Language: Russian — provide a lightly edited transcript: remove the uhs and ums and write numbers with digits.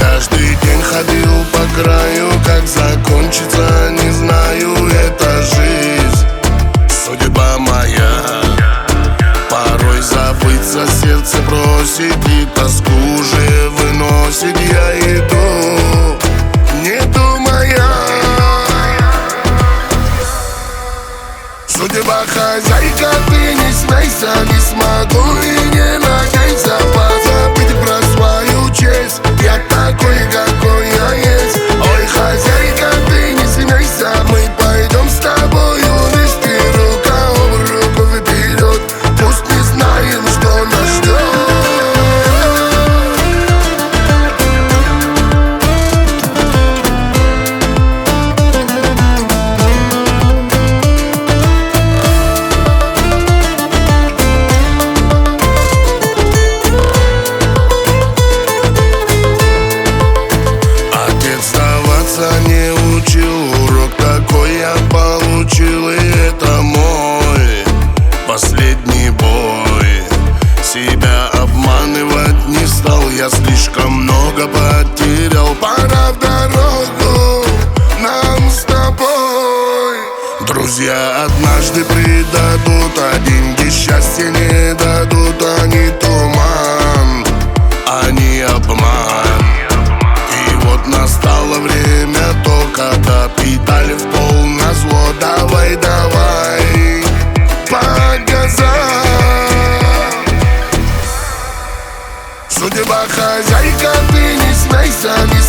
Каждый день ходил по краю, как закончится, не знаю, это жизнь, судьба моя. Порой забыться сердце просит, и тоску уже выносит. Я иду, не думая. Судьба хозяйка, ты не смейся, не смогу и не надейся позабыть про свою честь. Я такой, какой я есть. Ой, хозяйка, ты не смейся, мы пойдем с тобою вместе, рука об руку вперед. Пусть не знаем, что нас ждет. Не учил, урок такой я получил, и это мой последний бой. Себя обманывать не стал, я слишком много потерял. Пора в дорогу нам с тобой. Друзья однажды предадут, а деньги счастья не дадут. Они туман, они обман. Настало время то, когда педали в пол назло. Давай, давай, по газам. Судьба хозяйка, ты не смейся, не